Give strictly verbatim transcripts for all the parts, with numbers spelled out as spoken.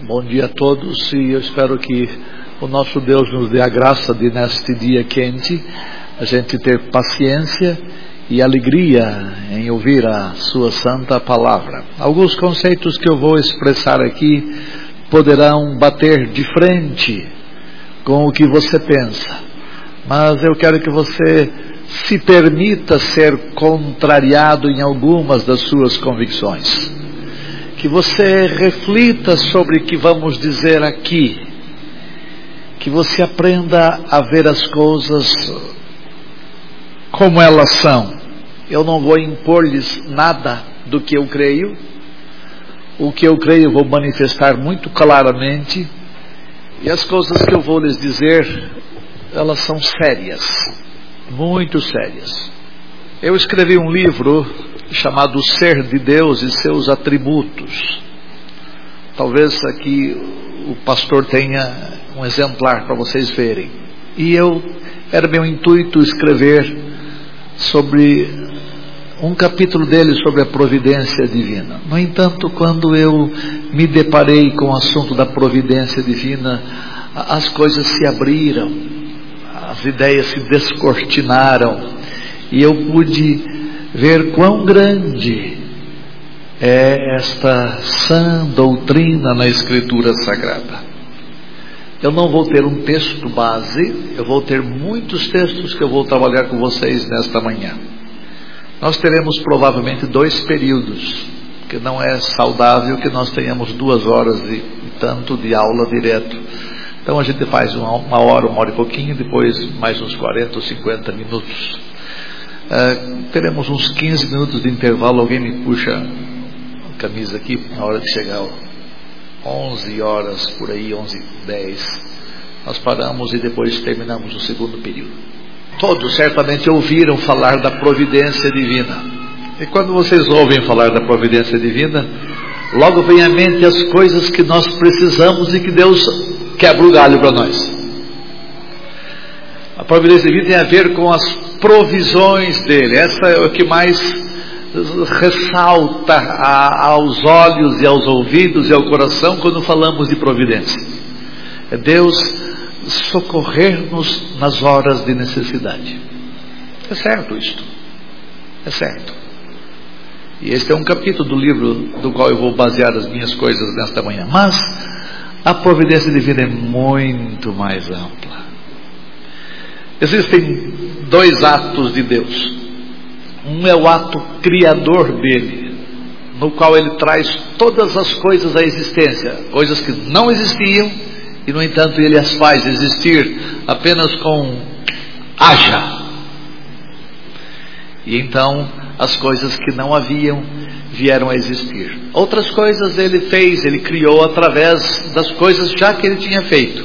Bom dia a todos, e eu espero que o nosso Deus nos dê a graça de, neste dia quente, a gente ter paciência e alegria em ouvir a sua santa palavra. Alguns conceitos que eu vou expressar aqui poderão bater de frente com o que você pensa, mas eu quero que você se permita ser contrariado em algumas das suas convicções. Que você reflita sobre o que vamos dizer aqui, que você aprenda a ver as coisas como elas são. Eu não vou impor-lhes nada do que eu creio. O que eu creio eu vou manifestar muito claramente, e as coisas que eu vou lhes dizer, elas são sérias, muito sérias. Eu escrevi um livro chamado Ser de Deus e Seus Atributos. Talvez aqui o pastor tenha um exemplar para vocês verem. E eu, era meu intuito escrever sobre um capítulo dele sobre a providência divina. No entanto, quando eu me deparei com o assunto da providência divina, as coisas se abriram, as ideias se descortinaram, e eu pude ver quão grande é esta sã doutrina na Escritura Sagrada. Eu não vou ter um texto base, eu vou ter muitos textos que eu vou trabalhar com vocês nesta manhã. Nós teremos provavelmente dois períodos, porque não é saudável que nós tenhamos duas horas e tanto de aula direto. Então a gente faz uma, uma hora, uma hora e pouquinho, depois mais uns quarenta ou cinquenta minutos. Uh, teremos uns quinze minutos de intervalo. Alguém me puxa a camisa aqui na hora de chegar onze horas, por aí, onze e dez. Nós paramos e depois terminamos o segundo período. Todos certamente ouviram falar da providência divina. E quando vocês ouvem falar da providência divina, logo vem à mente as coisas que nós precisamos e que Deus quebra o galho para nós. A providência divina tem a ver com as provisões dele. Essa é o que mais ressalta a, aos olhos e aos ouvidos e ao coração quando falamos de providência. É Deus socorrer-nos nas horas de necessidade. É certo isto. É certo. E este é um capítulo do livro do qual eu vou basear as minhas coisas nesta manhã. Mas a providência divina é muito mais ampla. Existem dois atos de Deus. Um é o ato criador dele, no qual ele traz todas as coisas à existência, coisas que não existiam, e no entanto ele as faz existir apenas com haja. E então as coisas que não haviam vieram a existir. Outras coisas ele fez, ele criou através das coisas já que ele tinha feito.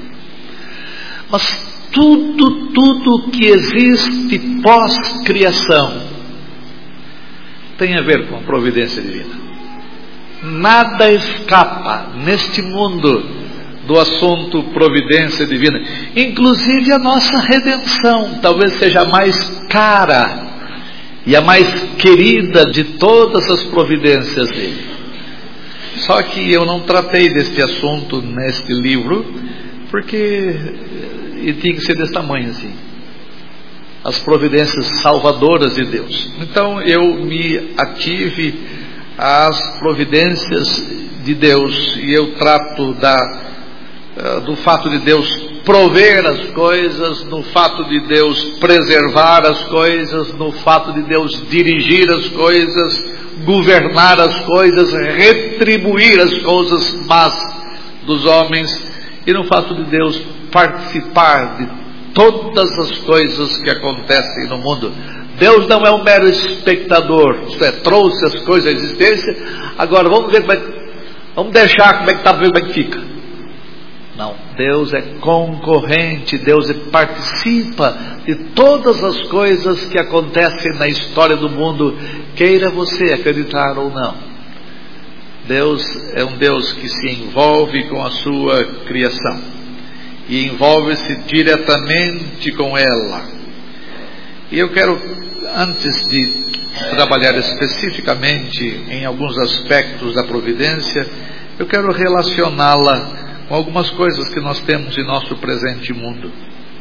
Mas tudo, tudo que existe pós-criação tem a ver com a providência divina. Nada escapa neste mundo do assunto providência divina. Inclusive a nossa redenção talvez seja a mais cara e a mais querida de todas as providências dele. Só que eu não tratei deste assunto neste livro, porque e tinha que ser desse tamanho assim, as providências salvadoras de Deus. Então eu me ative às providências de Deus, e eu trato da, do fato de Deus prover as coisas, no fato de Deus preservar as coisas, no fato de Deus dirigir as coisas, governar as coisas, retribuir as coisas más dos homens, e no fato de Deus participar de todas as coisas que acontecem no mundo. Deus não é um mero espectador, isto é, trouxe as coisas à existência, agora vamos ver como é, vamos deixar como é que está, ver como é que fica. Não, Deus é concorrente, Deus participa de todas as coisas que acontecem na história do mundo, queira você acreditar ou não. Deus é um Deus que se envolve com a sua criação e envolve-se diretamente com ela. E eu quero, antes de trabalhar especificamente em alguns aspectos da providência, eu quero relacioná-la com algumas coisas que nós temos em nosso presente mundo.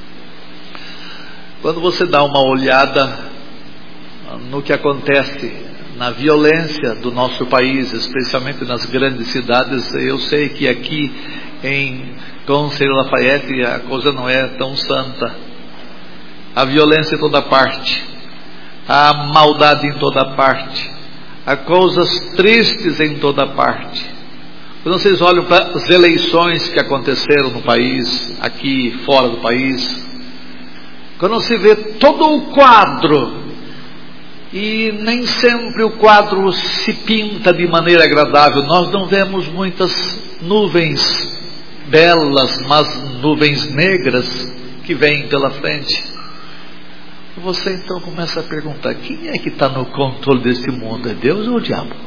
Quando você dá uma olhada no que acontece na violência do nosso país, especialmente nas grandes cidades, eu sei que aqui em Conselho Lafayette a coisa não é tão santa. Há violência em toda parte, há maldade em toda parte, há coisas tristes em toda parte. Quando vocês olham para as eleições que aconteceram no país, aqui fora do país, quando se vê todo o quadro, e nem sempre o quadro se pinta de maneira agradável, nós não vemos muitas nuvens belas, mas nuvens negras que vêm pela frente. Você então começa a perguntar: quem é que está no controle deste mundo? É Deus ou o diabo?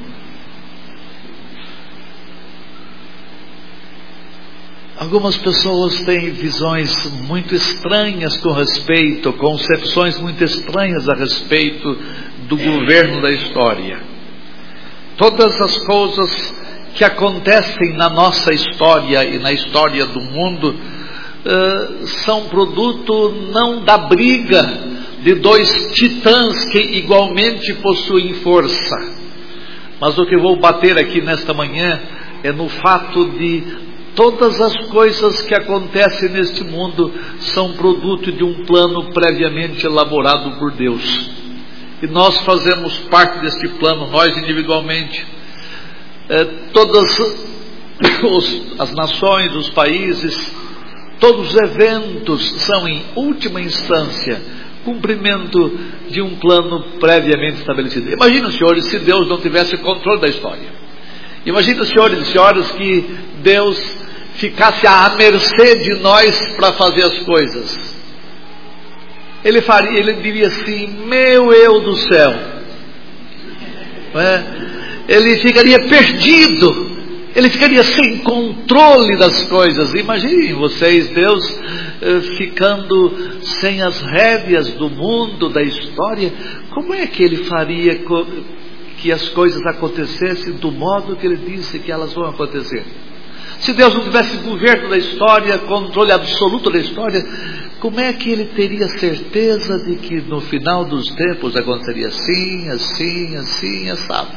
Algumas pessoas têm visões muito estranhas com respeito, concepções muito estranhas a respeito do governo da história. Todas as coisas que acontecem na nossa história e na história do mundo uh, são produto não da briga de dois titãs que igualmente possuem força. Mas o que eu vou bater aqui nesta manhã é no fato de todas as coisas que acontecem neste mundo são produto de um plano previamente elaborado por Deus. E nós fazemos parte deste plano, nós individualmente. É, todas os, as nações, os países, todos os eventos são, em última instância, cumprimento de um plano previamente estabelecido. Imagina, senhores, se Deus não tivesse controle da história. Imagina, senhores e senhoras, que Deus ficasse à mercê de nós para fazer as coisas. Ele faria, ele diria assim: meu eu do céu, não é? Ele ficaria perdido, ele ficaria sem controle das coisas. Imaginem vocês, Deus eh, ficando sem as rédeas do mundo, da história. Como é que ele faria co- que as coisas acontecessem do modo que ele disse que elas vão acontecer? Se Deus não tivesse governo da história, controle absoluto da história, como é que ele teria certeza de que no final dos tempos aconteceria assim, assim, assim, assado?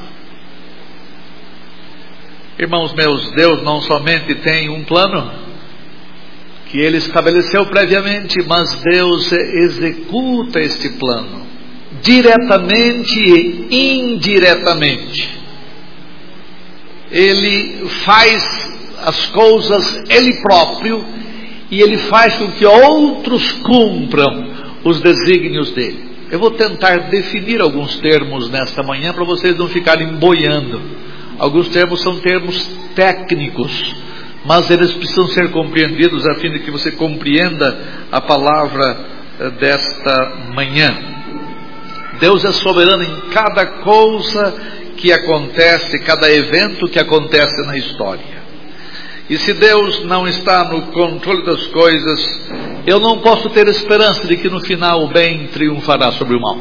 Irmãos meus, Deus não somente tem um plano que ele estabeleceu previamente, mas Deus executa este plano diretamente e indiretamente. Ele faz as coisas ele próprio, e ele faz com que outros cumpram os desígnios dele. Eu vou tentar definir alguns termos nesta manhã para vocês não ficarem boiando. Alguns termos são termos técnicos, mas eles precisam ser compreendidos a fim de que você compreenda a palavra desta manhã. Deus é soberano em cada coisa que acontece, cada evento que acontece na história. E se Deus não está no controle das coisas, eu não posso ter esperança de que no final o bem triunfará sobre o mal.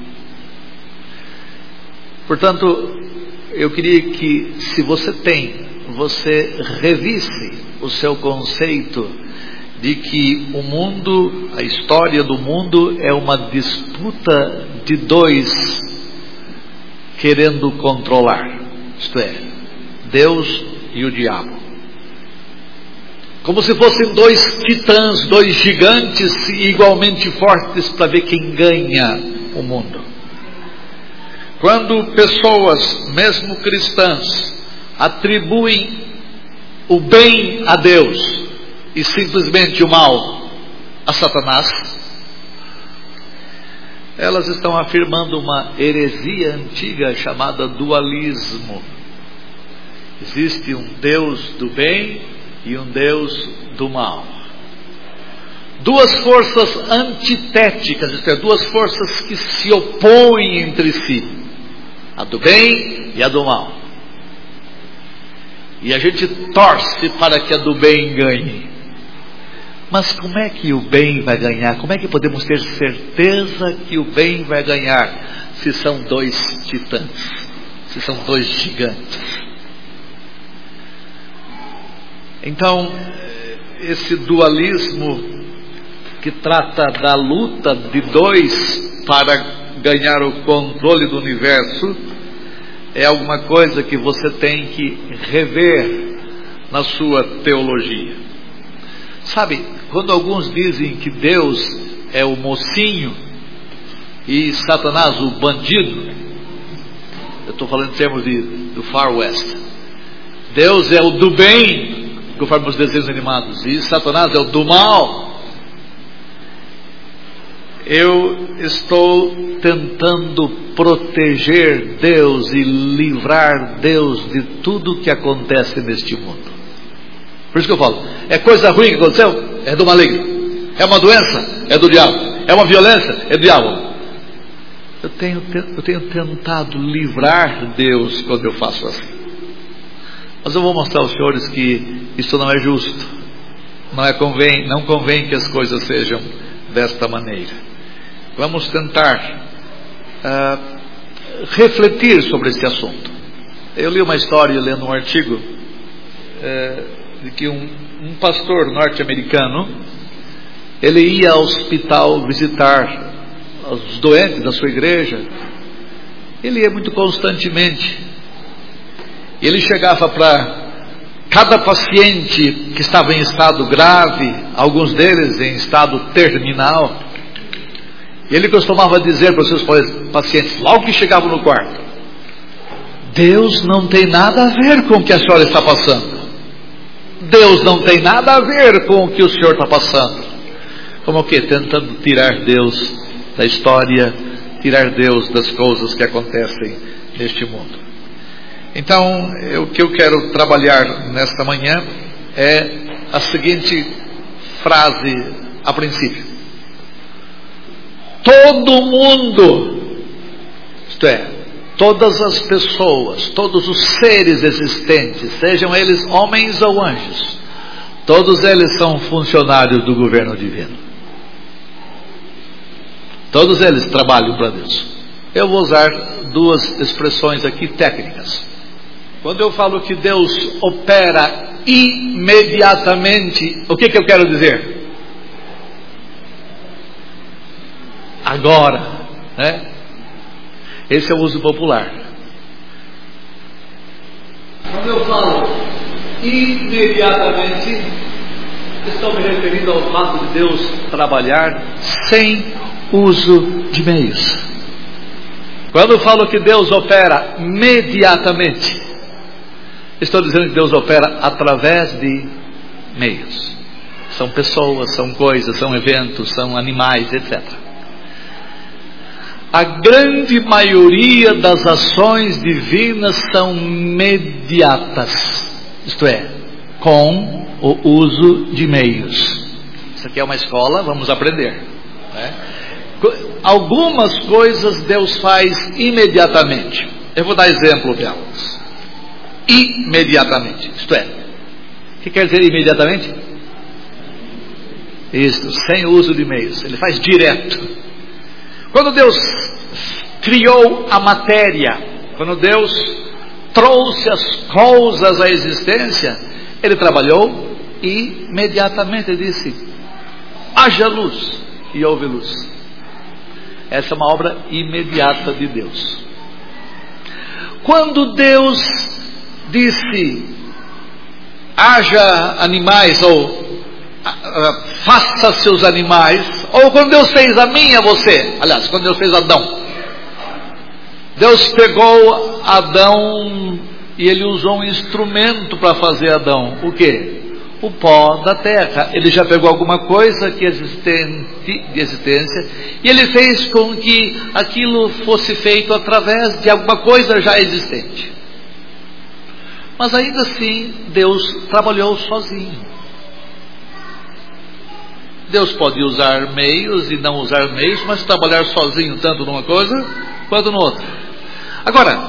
Portanto, eu queria que, se você tem, você revisse o seu conceito de que o mundo, a história do mundo é uma disputa de dois querendo controlar, isto é, Deus e o diabo. Como se fossem dois titãs, dois gigantes igualmente fortes para ver quem ganha o mundo. Quando pessoas, mesmo cristãs, atribuem o bem a Deus e simplesmente o mal a Satanás, elas estão afirmando uma heresia antiga chamada dualismo. Existe um Deus do bem e um Deus do mal. Duas forças antitéticas, isto é, duas forças que se opõem entre si, a do bem e a do mal. E a gente torce para que a do bem ganhe. Mas como é que o bem vai ganhar? Como é que podemos ter certeza que o bem vai ganhar se são dois titãs, se são dois gigantes? Então, esse dualismo que trata da luta de dois para ganhar o controle do universo é alguma coisa que você tem que rever na sua teologia. Sabe, quando alguns dizem que Deus é o mocinho e Satanás o bandido, eu estou falando em termos de, do Far West. Deus é o do bem, conforme os desenhos animados, e Satanás é o do mal. Eu estou tentando proteger Deus e livrar Deus de tudo que acontece neste mundo. Por isso que eu falo, é coisa ruim que aconteceu? É do maligno. É uma doença? É do diabo. É uma violência? É do diabo. Eu tenho, eu tenho tentado livrar Deus quando eu faço assim. Mas eu vou mostrar aos senhores que isso não é justo. Não, é convém, não convém que as coisas sejam desta maneira. Vamos tentar uh, refletir sobre este assunto. Eu li uma história, lendo um artigo, uh, de que um, um pastor norte-americano, ele ia ao hospital visitar os doentes da sua igreja. Ele ia muito constantemente. Ele chegava para cada paciente que estava em estado grave, alguns deles em estado terminal. E ele costumava dizer para os seus pacientes, logo que chegavam no quarto: Deus não tem nada a ver com o que a senhora está passando. Deus não tem nada a ver com o que o senhor está passando. Como o quê? Tentando tirar Deus da história, tirar Deus das coisas que acontecem neste mundo. Então, o que eu quero trabalhar nesta manhã é a seguinte frase a princípio: todo mundo, isto é, todas as pessoas, todos os seres existentes, sejam eles homens ou anjos, todos eles são funcionários do governo divino. Todos eles trabalham para Deus. Eu vou usar duas expressões aqui técnicas. Quando eu falo que Deus opera imediatamente, o que, que eu quero dizer? Agora, né? Esse é o uso popular. Quando eu falo imediatamente, estou me referindo ao fato de Deus trabalhar sem uso de meios. Quando eu falo que Deus opera imediatamente, estou dizendo que Deus opera através de meios. São pessoas, são coisas, são eventos, são animais, etcétera. A grande maioria das ações divinas são imediatas, isto é, com o uso de meios. Isso aqui é uma escola, vamos aprender, né? Algumas coisas Deus faz imediatamente. Eu vou dar exemplo delas. Imediatamente, isto é, o que quer dizer imediatamente? Isto, sem uso de meios. Ele faz direto. Quando Deus criou a matéria, quando Deus trouxe as coisas à existência, Ele trabalhou imediatamente. Ele disse: haja luz, e houve luz. Essa é uma obra imediata de Deus. Quando Deus disse: haja animais, ou uh, faça seus animais, ou quando Deus fez a mim e a você, aliás, quando Deus fez Adão, Deus pegou Adão e Ele usou um instrumento para fazer Adão. O quê? O pó da terra. Ele já pegou alguma coisa que existente, de existência, e Ele fez com que aquilo fosse feito através de alguma coisa já existente. Mas ainda assim, Deus trabalhou sozinho. Deus pode usar meios e não usar meios, mas trabalhar sozinho tanto numa coisa quanto no outra. Agora,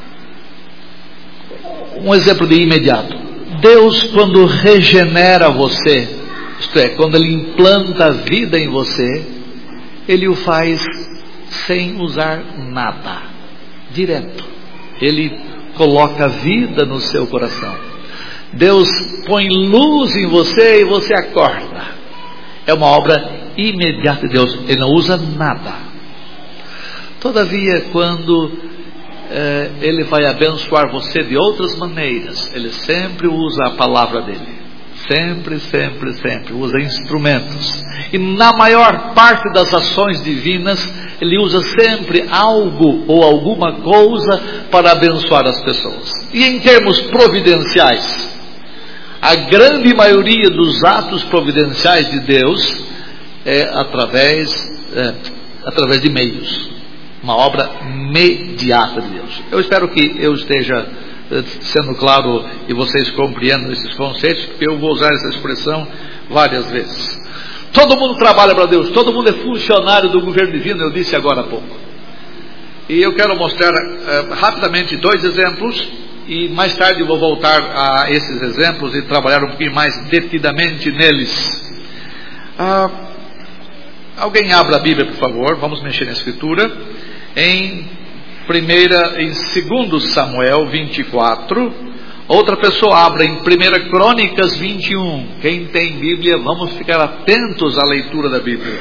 um exemplo de imediato. Deus, quando regenera você, isto é, quando Ele implanta a vida em você, Ele o faz sem usar nada, direto. Ele coloca vida no seu coração. Deus põe luz em você e você acorda. É uma obra imediata de Deus. Ele não usa nada. Todavia, quando eh, Ele vai abençoar você de outras maneiras, Ele sempre usa a palavra dEle. Sempre, sempre, sempre usa instrumentos. E na maior parte das ações divinas, Ele usa sempre algo ou alguma coisa para abençoar as pessoas. E em termos providenciais, a grande maioria dos atos providenciais de Deus é através, é, através de meios. Uma obra imediata de Deus. Eu espero que eu esteja sendo claro e vocês compreendam esses conceitos, porque eu vou usar essa expressão várias vezes. Todo mundo trabalha para Deus, todo mundo é funcionário do governo divino, eu disse agora há pouco. E eu quero mostrar uh, rapidamente dois exemplos, e mais tarde eu vou voltar a esses exemplos e trabalhar um pouquinho mais detidamente neles. Uh, alguém abra a Bíblia, por favor, vamos mexer na Escritura, em Primeira, em segundo Samuel vinte e quatro. Outra pessoa abra em primeira Crônicas vinte e um. Quem tem Bíblia, vamos ficar atentos à leitura da Bíblia.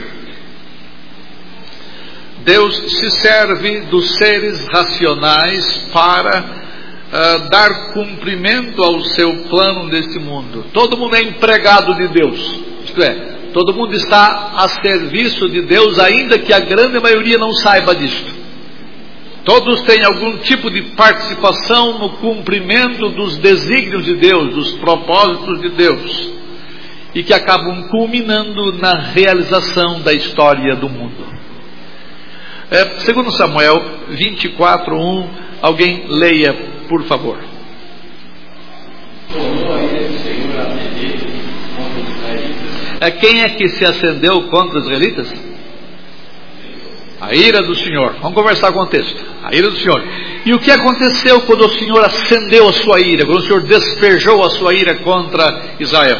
Deus se serve dos seres racionais para uh, dar cumprimento ao seu plano neste mundo. Todo mundo é empregado de Deus, isto é, todo mundo está a serviço de Deus, ainda que a grande maioria não saiba disto. Todos têm algum tipo de participação no cumprimento dos desígnios de Deus, dos propósitos de Deus, e que acabam culminando na realização da história do mundo. É, segundo Samuel vinte e quatro, um, alguém leia, por favor. É, quem é que se acendeu contra os israelitas? A ira do Senhor. Vamos conversar com o texto. A ira do Senhor. E o que aconteceu quando o Senhor acendeu a sua ira? Quando o Senhor despejou a sua ira contra Israel?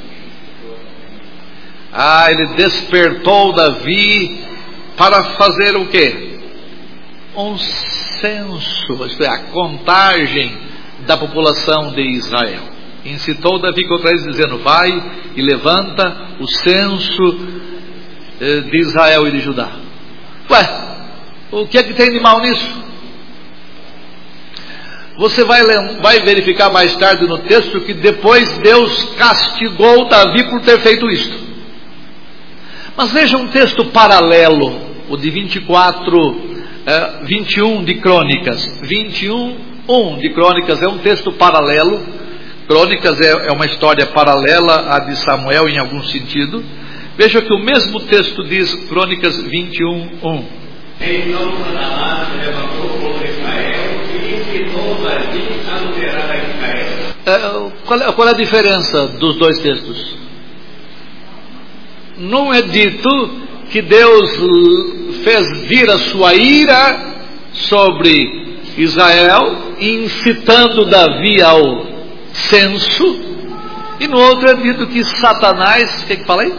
Ah, Ele despertou Davi para fazer o quê? Um censo, isto é, a contagem da população de Israel. Incitou Davi contra eles, dizendo: vai e levanta o censo de Israel e de Judá. Ué, o que é que tem de mal nisso? Você vai, vai verificar mais tarde no texto que depois Deus castigou Davi por ter feito isto. Mas veja um texto paralelo, o de vinte e quatro, vinte e um de Crônicas. vinte e um, um de Crônicas é um texto paralelo. Crônicas é, é uma história paralela à de Samuel em algum sentido. Veja que o mesmo texto diz, Crônicas vinte e um, um. Então Satanás se levantou contra Israel e incitou Davi a adulterar a Israel. É, qual, é, qual é a diferença dos dois textos? Não é dito que Deus fez vir a sua ira sobre Israel, incitando Davi ao censo, e no outro é dito que Satanás, o que, que falei?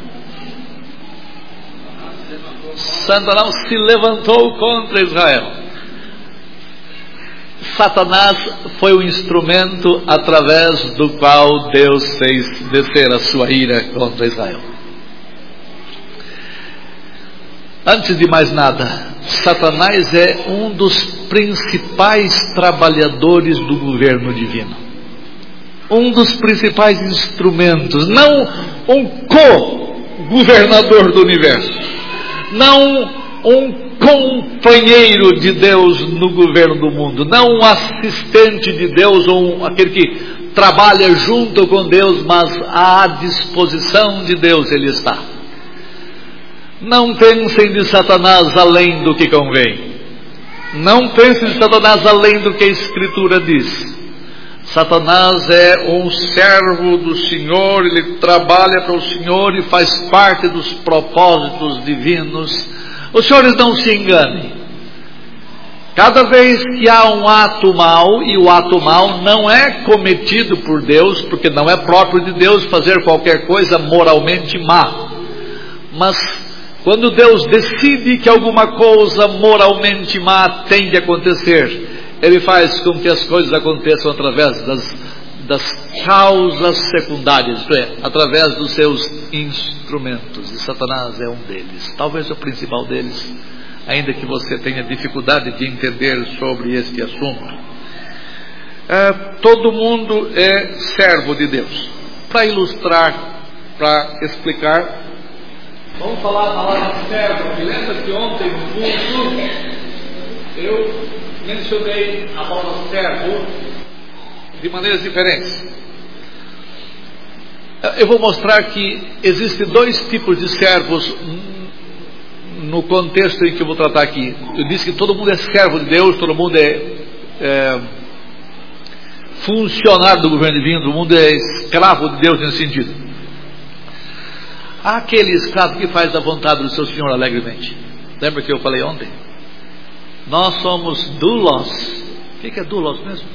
Satanás se levantou contra Israel. Satanás foi o instrumento através do qual Deus fez descer a sua ira contra Israel. Antes de mais nada, Satanás é um dos principais trabalhadores do governo divino. Um dos principais instrumentos, não um co-governador do universo. Não um companheiro de Deus no governo do mundo, não um assistente de Deus, ou um, aquele que trabalha junto com Deus, mas à disposição de Deus ele está. Não pensem de Satanás além do que convém. Não pensem de Satanás além do que a Escritura diz. Satanás é um servo do Senhor, ele trabalha para o Senhor e faz parte dos propósitos divinos. Os senhores não se enganem. Cada vez que há um ato mau, e o ato mau não é cometido por Deus, porque não é próprio de Deus fazer qualquer coisa moralmente má, mas quando Deus decide que alguma coisa moralmente má tem de acontecer, Ele faz com que as coisas aconteçam através das, das causas secundárias, isto é, através dos seus instrumentos, e Satanás é um deles, talvez o principal deles, ainda que você tenha dificuldade de entender sobre este assunto. É, todo mundo é servo de Deus. Para ilustrar, para explicar, vamos falar a palavra servo. Me lembra que ontem no curso eu mencionei a palavra servo de maneiras diferentes. Eu vou mostrar que existem dois tipos de servos no contexto em que eu vou tratar aqui. Eu disse que todo mundo é servo de Deus, todo mundo é, é funcionário do governo divino, todo mundo é escravo de Deus nesse sentido. Há aquele escravo que faz a vontade do seu senhor alegremente. Lembra que eu falei ontem? Nós somos doulos. O que é doulos mesmo?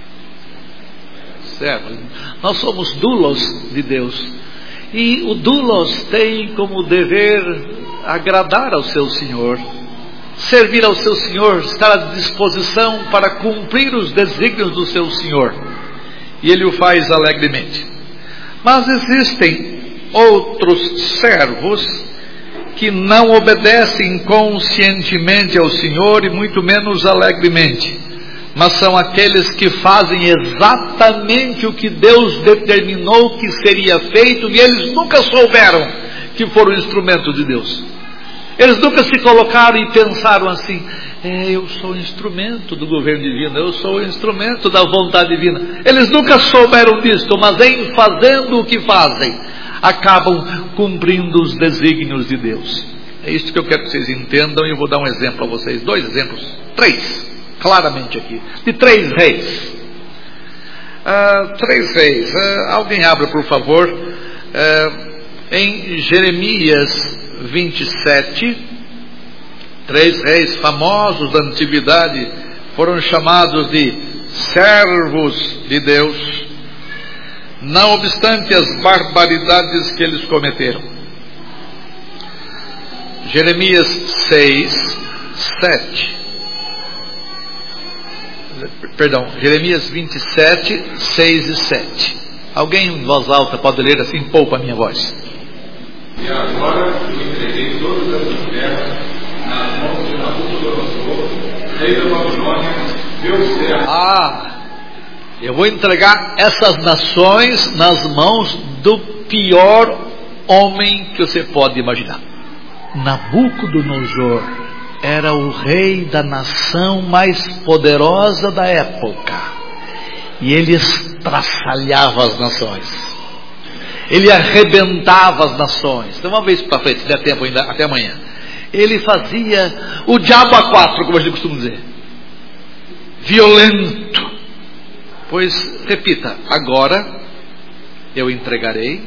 Certo. Nós somos doulos de Deus. E o doulos tem como dever agradar ao seu senhor, servir ao seu senhor, estar à disposição para cumprir os desígnios do seu senhor. E ele o faz alegremente. Mas existem outros servos que não obedecem conscientemente ao Senhor e muito menos alegremente, mas são aqueles que fazem exatamente o que Deus determinou que seria feito, e eles nunca souberam que foram instrumento de Deus. Eles nunca se colocaram e pensaram assim: é, eu sou instrumento do governo divino, eu sou instrumento da vontade divina. Eles nunca souberam disto, mas em fazendo o que fazem, acabam cumprindo os desígnios de Deus. É isso que eu quero que vocês entendam, e eu vou dar um exemplo a vocês, dois exemplos, três, claramente aqui, de três reis. Ah, três reis. Ah, alguém abra, por favor, ah, em Jeremias vinte e sete. Três reis famosos da antiguidade foram chamados de servos de Deus, não obstante as barbaridades que eles cometeram. Jeremias seis, sete. Perdão, Jeremias vinte e sete, seis e sete. Alguém em voz alta pode ler assim, poupa a minha voz. E agora eu entreguei todas essas terras nas mãos de Nabucodonosor, rei da Babilônia, meu servo. Ah, eu vou entregar essas nações nas mãos do pior homem que você pode imaginar. Nabucodonosor era o rei da nação mais poderosa da época, e ele estraçalhava as nações, ele arrebentava as nações. Então, uma vez para frente, se der tempo ainda, até amanhã, ele fazia o diabo a quatro, como a gente costuma dizer, violento. Pois, repita, agora eu entregarei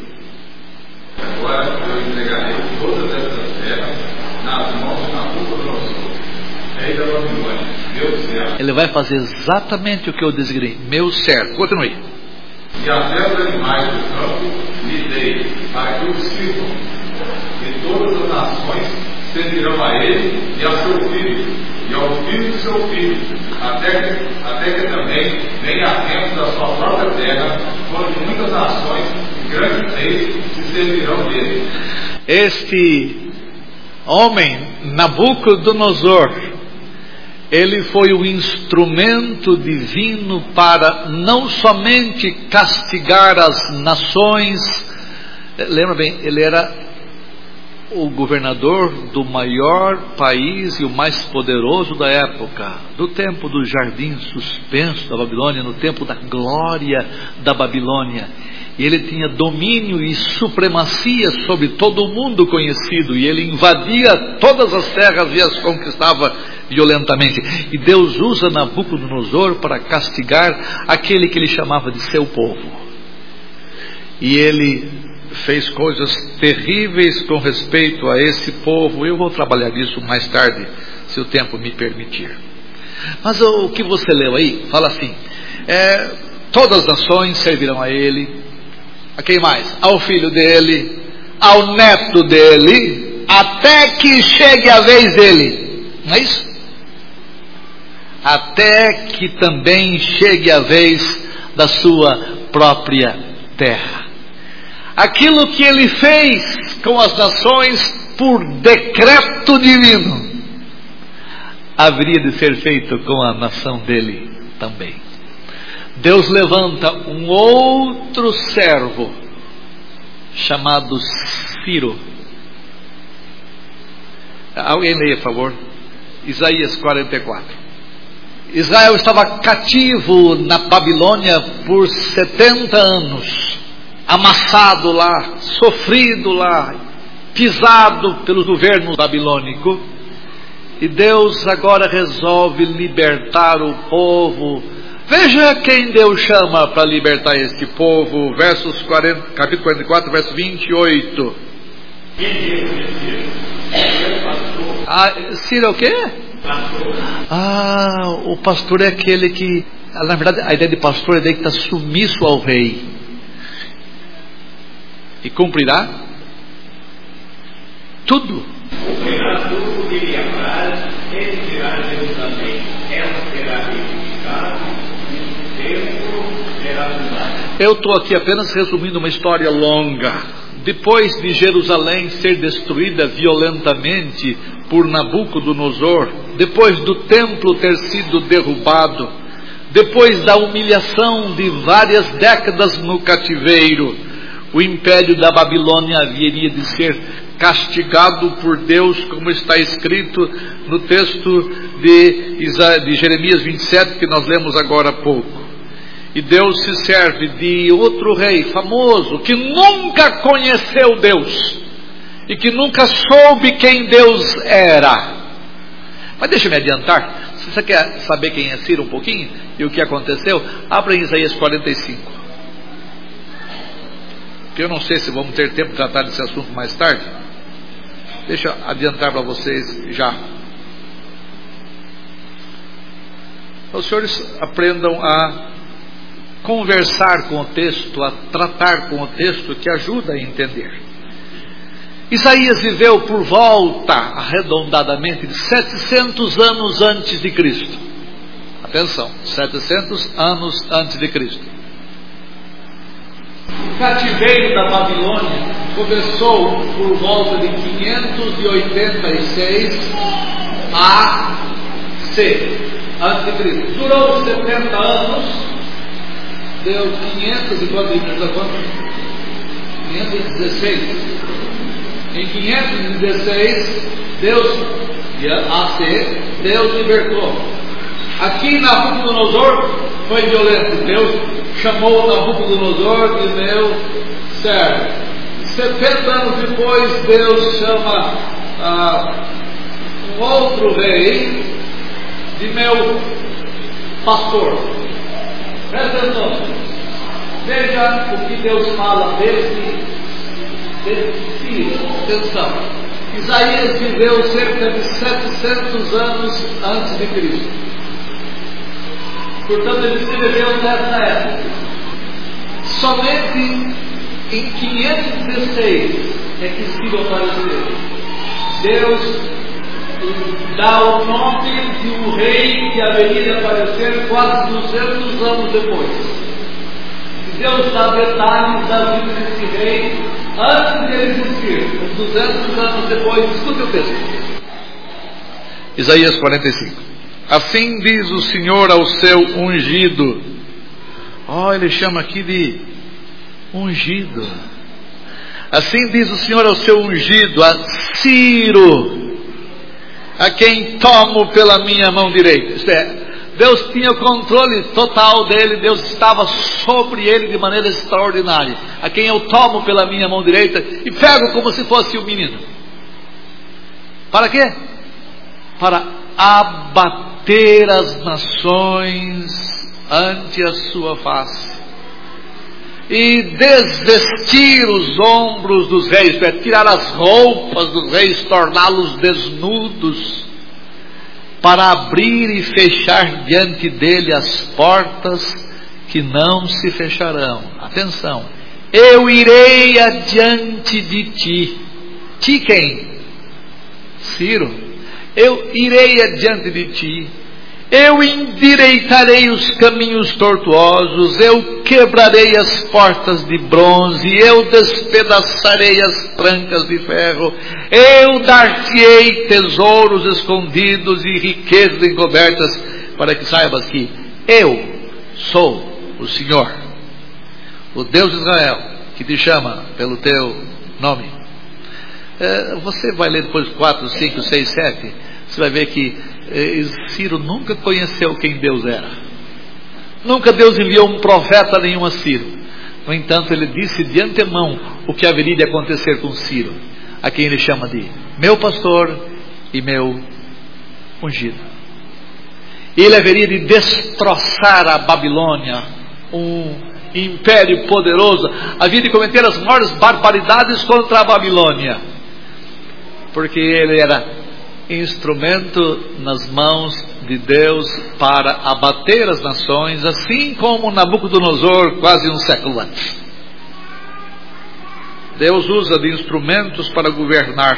Agora eu entregarei todas essas terras nas mãos de Nabucodonosor, rei da Babilônia, meu servo. Ele vai fazer exatamente o que eu designei, meu servo. Continue. E até os animais do campo lhe dei, para que os sirvam, e todas as nações servirão a ele e a seu filho, e ao filho do seu filho, até que, até que também venha tempo da sua própria terra, onde muitas nações e grandes reis se servirão dele. Este homem, Nabucodonosor, ele foi o instrumento divino para não somente castigar as nações. Lembra bem, ele era o governador do maior país e o mais poderoso da época, do tempo do jardim suspenso da Babilônia, no tempo da glória da Babilônia. E ele tinha domínio e supremacia sobre todo o mundo conhecido, e ele invadia todas as terras e as conquistava violentamente. E Deus usa Nabucodonosor para castigar aquele que ele chamava de seu povo. E ele fez coisas terríveis com respeito a esse povo. Eu vou trabalhar isso mais tarde, se o tempo me permitir. Mas o que você leu aí, fala assim, é, todas as nações servirão a ele. A quem mais? Ao filho dele, ao neto dele, até que chegue a vez dele. Não é isso? Até que também chegue a vez da sua própria terra. Aquilo que ele fez com as nações por decreto divino, haveria de ser feito com a nação dele também. Deus levanta um outro servo chamado Ciro. Alguém leia, por favor, Isaías quarenta e quatro. Israel estava cativo na Babilônia por setenta anos, amassado lá, sofrido lá, pisado pelo governo babilônico, e Deus agora resolve libertar o povo. Veja quem Deus chama para libertar este povo, versos quarenta, capítulo quarenta e quatro, verso vinte e oito. Ah, Ciro é o quê? Ah, o pastor é aquele que, na verdade, a ideia de pastor é a ideia que está submisso ao rei e cumprirá tudo. Cumprirá tudo o que lhe apraz, edificará Jerusalém, ela será edificada, e o templo será fundado. Eu estou aqui apenas resumindo uma história longa. Depois de Jerusalém ser destruída violentamente por Nabucodonosor, depois do templo ter sido derrubado, depois da humilhação de várias décadas no cativeiro, o império da Babilônia haveria de ser castigado por Deus, como está escrito no texto de, Isa, de Jeremias vinte e sete, que nós lemos agora há pouco. E Deus se serve de outro rei famoso, que nunca conheceu Deus, e que nunca soube quem Deus era. Mas deixa eu me adiantar. Se você quer saber quem é Ciro um pouquinho, e o que aconteceu, abra em Isaías quarenta e cinco. Que eu não sei se vamos ter tempo de tratar desse assunto mais tarde. Deixa eu adiantar para vocês já. Os senhores aprendam a conversar com o texto, a tratar com o texto, que ajuda a entender. Isaías viveu por volta, arredondadamente, de setecentos anos antes de Cristo. Atenção, setecentos anos antes de Cristo. O cativeiro da Babilônia começou por volta de quinhentos e oitenta e seis A C antes de Cristo. Durou setenta anos. Deu quinhentos e quanto? quinhentos e dezesseis. Em quinhentos e dezesseis, Deus, A C, Deus libertou. Aqui Nabucodonosor foi violento. Deus chamou Nabucodonosor de meu servo. setenta anos depois, Deus chama ah, um outro rei de meu pastor. Presta atenção. Veja o que Deus fala desse, desse atenção. Isaías viveu cerca de setecentos anos antes de Cristo. Portanto, ele escreveu nessa época. Somente em quinhentos e dezesseis é que Ciro apareceu. Deus dá o nome de um rei que haveria de aparecer quase duzentos anos depois. E Deus dá detalhes da vida desse rei antes de ele existir, duzentos anos depois. Escute o texto. Isaías quarenta e cinco. Assim diz o Senhor ao seu ungido. Oh, ele chama aqui de ungido. Assim diz o Senhor ao seu ungido, a Ciro, a quem tomo pela minha mão direita. Isto é, Deus tinha o controle total dele, Deus estava sobre ele de maneira extraordinária. A quem eu tomo pela minha mão direita e pego como se fosse um menino. Para quê? Para abater as nações ante a sua face e desvestir os ombros dos reis, é, tirar as roupas dos reis, torná-los desnudos, para abrir e fechar diante dele as portas que não se fecharão. Atenção, eu irei adiante de ti. Ti quem? Ciro. Eu irei adiante de ti Eu endireitarei os caminhos tortuosos, eu quebrarei as portas de bronze, eu despedaçarei as trancas de ferro, eu dar-te-ei tesouros escondidos e riquezas encobertas, para que saibas que eu sou o Senhor, o Deus de Israel, que te chama pelo teu nome. É, você vai ler depois quatro, cinco, seis, sete, você vai ver que é, Ciro nunca conheceu quem Deus era. Nunca Deus enviou um profeta nenhum a Ciro. No entanto, ele disse de antemão o que haveria de acontecer com Ciro, a quem ele chama de meu pastor e meu ungido. Ele haveria de destroçar a Babilônia, um império poderoso, havia de cometer as maiores barbaridades contra a Babilônia, porque ele era instrumento nas mãos de Deus para abater as nações, assim como Nabucodonosor quase um século antes. Deus usa de instrumentos para governar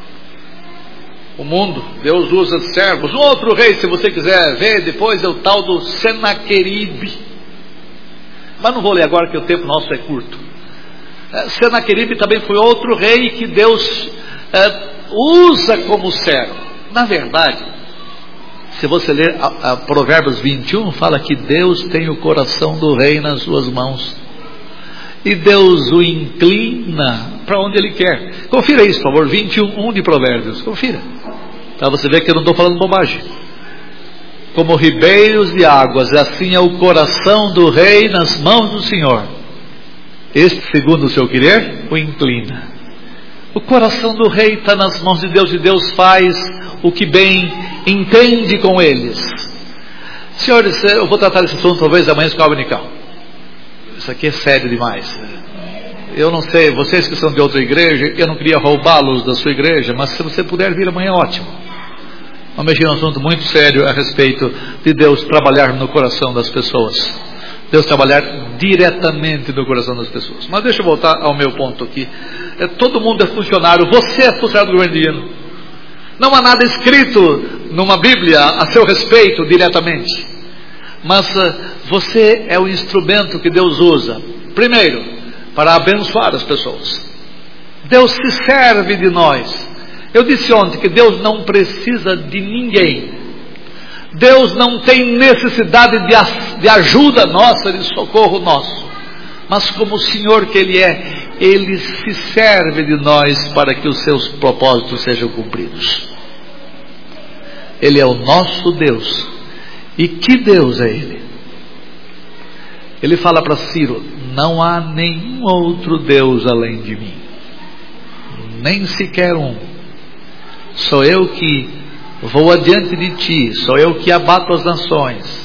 o mundo. Deus usa de servos. Um outro rei, se você quiser ver depois, é o tal do Senaqueribe, mas não vou ler agora que o tempo nosso é curto. Senaqueribe também foi outro rei que Deus é, usa como servo. Na verdade, se você ler a, a Provérbios vinte e um, fala que Deus tem o coração do rei nas suas mãos, e Deus o inclina para onde Ele quer. Confira isso, por favor, vinte e um, um de Provérbios, confira, para você ver que eu não estou falando bobagem. Como ribeiros de águas, assim é o coração do rei nas mãos do Senhor, este, segundo o seu querer, o inclina. O coração do rei está nas mãos de Deus, e Deus faz o que bem entende com eles. Senhores, eu vou tratar desse assunto talvez amanhã com a Unical. Isso aqui é sério demais. Eu não sei, vocês que são de outra igreja, eu não queria roubá-los da sua igreja, mas se você puder vir amanhã, ótimo. Vamos mexer num assunto muito sério a respeito de Deus trabalhar no coração das pessoas. Deus trabalhar diretamente no coração das pessoas. Mas deixa eu voltar ao meu ponto aqui. É, todo mundo é funcionário. Você é funcionário do governo divino. Não há nada escrito numa Bíblia a seu respeito diretamente, mas uh, você é o instrumento que Deus usa, primeiro, para abençoar as pessoas. Deus se serve de nós. Eu disse ontem que Deus não precisa de ninguém. Deus não tem necessidade de, de ajuda nossa, de socorro nosso, mas como o Senhor que Ele é, Ele se serve de nós para que os seus propósitos sejam cumpridos. Ele é o nosso Deus. E que Deus é Ele? Ele fala para Ciro: não há nenhum outro Deus além de mim, nem sequer um. Sou eu que vou adiante de ti, sou eu que abato as nações,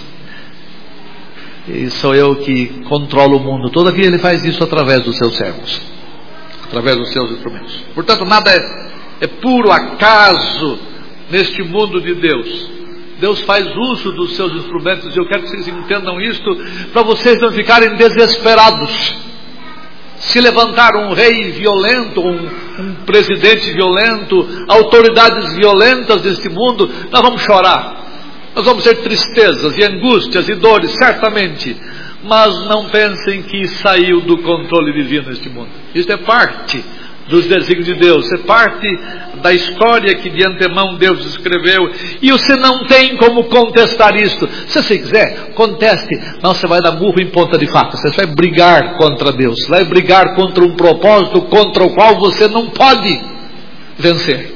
e sou eu que controlo o mundo. Todavia Ele faz isso através dos seus servos, através dos seus instrumentos. Portanto, nada é, é puro acaso neste mundo de Deus. Deus faz uso dos seus instrumentos, e eu quero que vocês entendam isto, para vocês não ficarem desesperados. Se levantar um rei violento, um, um presidente violento, autoridades violentas deste mundo, nós vamos chorar, nós vamos ter tristezas e angústias e dores, certamente, mas não pensem que saiu do controle divino este mundo. Isso é parte dos desígnios de Deus, é parte da história que de antemão Deus escreveu, e você não tem como contestar isto. Se você quiser, conteste, não, você vai dar murro em ponta de faca, você vai brigar contra Deus, vai brigar contra um propósito contra o qual você não pode vencer.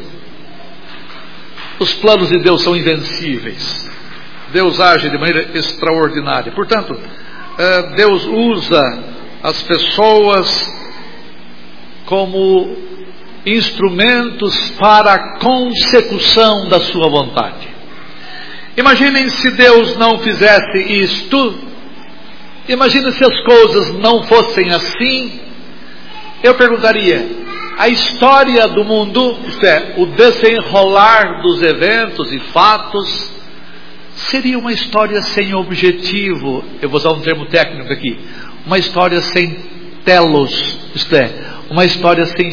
Os planos de Deus são invencíveis. Deus age de maneira extraordinária. Portanto, Deus usa as pessoas como instrumentos para a consecução da sua vontade. Imaginem se Deus não fizesse isto. Imaginem se as coisas não fossem assim. Eu perguntaria: a história do mundo, isto é, o desenrolar dos eventos e fatos, seria uma história sem objetivo. Eu vou usar um termo técnico aqui: uma história sem telos, isto é, uma história sem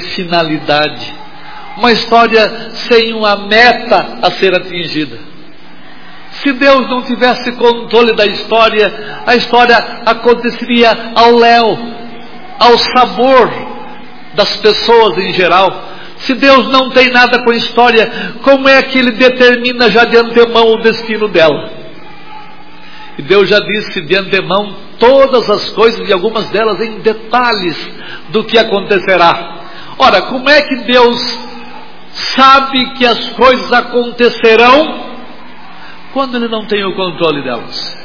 finalidade, uma história sem uma meta a ser atingida. Se Deus não tivesse controle da história, a história aconteceria ao léu, ao sabor das pessoas em geral. Se Deus não tem nada com a história, como é que Ele determina já de antemão o destino dela? E Deus já disse de antemão todas as coisas, e algumas delas em detalhes do que acontecerá. Ora, como é que Deus sabe que as coisas acontecerão quando Ele não tem o controle delas?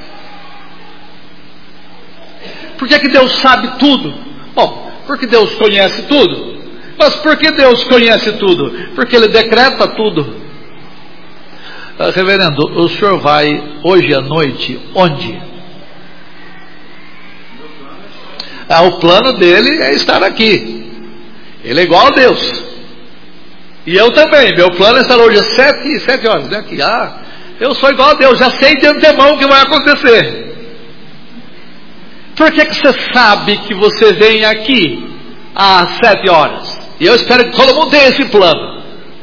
Por que é que Deus sabe tudo? Bom, porque Deus conhece tudo. Mas por que Deus conhece tudo? Porque Ele decreta tudo. Ah, reverendo, o senhor vai hoje à noite onde? Ah, o plano dele é estar aqui. Ele é igual a Deus. E eu também. Meu plano é estar hoje às sete, sete horas, né? Aqui. Ah, eu sou igual a Deus. Já sei de antemão o que vai acontecer. Por que que você sabe que você vem aqui às sete horas? E eu espero que todo mundo tenha esse plano.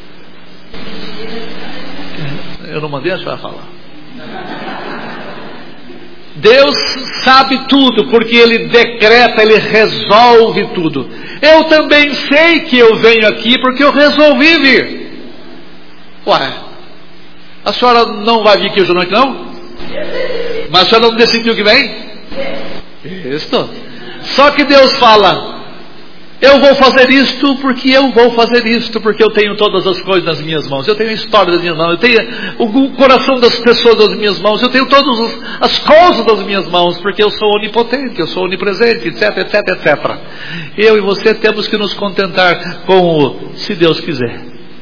Eu não mandei a senhora falar. Deus sabe tudo, porque Ele decreta, Ele resolve tudo. Eu também sei que eu venho aqui porque eu resolvi vir. Ué, a senhora não vai vir aqui hoje à noite, não? Mas a senhora não decidiu que vem? Isso. Só que Deus fala: eu vou fazer isto porque eu vou fazer isto, porque eu tenho todas as coisas nas minhas mãos, eu tenho a história das minhas mãos, eu tenho o coração das pessoas nas minhas mãos, eu tenho todas as coisas das minhas mãos, porque eu sou onipotente, eu sou onipresente, etc, etc, etcétera. Eu e você temos que nos contentar com o se Deus quiser.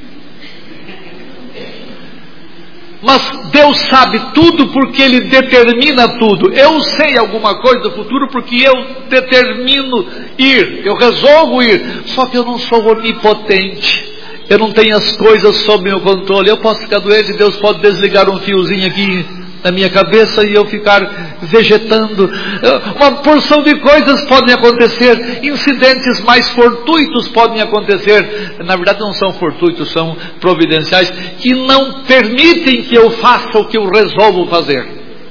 Mas Deus sabe tudo porque Ele determina tudo. Eu sei alguma coisa do futuro porque eu determino ir, eu resolvo ir. Só que eu não sou onipotente, eu não tenho as coisas sob meu controle. Eu posso ficar doente e Deus pode desligar um fiozinho aqui na minha cabeça e eu ficar vegetando. Uma porção de coisas podem acontecer, incidentes mais fortuitos podem acontecer. Na verdade não são fortuitos, são providenciais, que não permitem que eu faça o que eu resolvo fazer,